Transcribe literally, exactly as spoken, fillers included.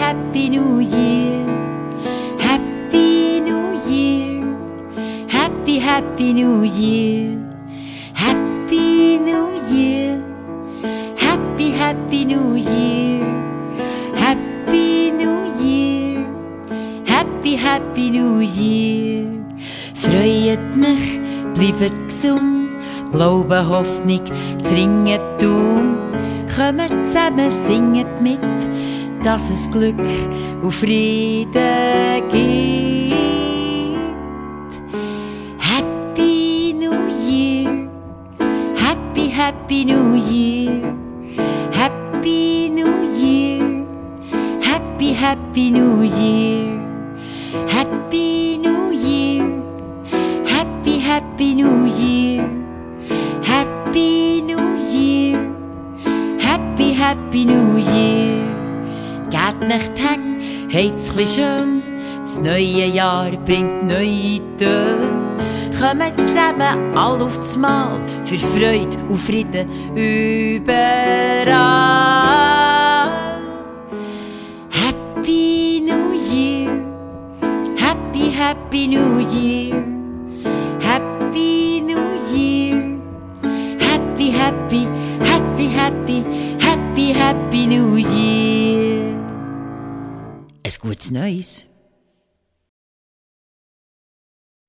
Happy New Year. Happy New Year. Happy, Happy New Year. Happy New Year. Happy, Happy New Year. Happy New Year. Happy, Happy New Year. Freut mich, bleibt gesund, Glaube, Hoffnung, dringend tun. Kommt zusammen, singet mit, dass es Glück und Frieden gibt. Happy New Year. Happy, Happy New Year. Happy New Year. Happy, Happy New Year. Happy New Year. Happy, Happy New Year. Happy New Year. Happy, Happy New Year. Geht nicht hängen, heit's chli schön. Das neue Jahr bringt neue Töne. Kommen zusammen, all auf das Mal, für Freude und Frieden überall. Happy New Year. Happy, Happy New Year. Happy New Year. Happy, Happy, Happy, Happy, Happy, Happy New Year. Ein gutes Neues.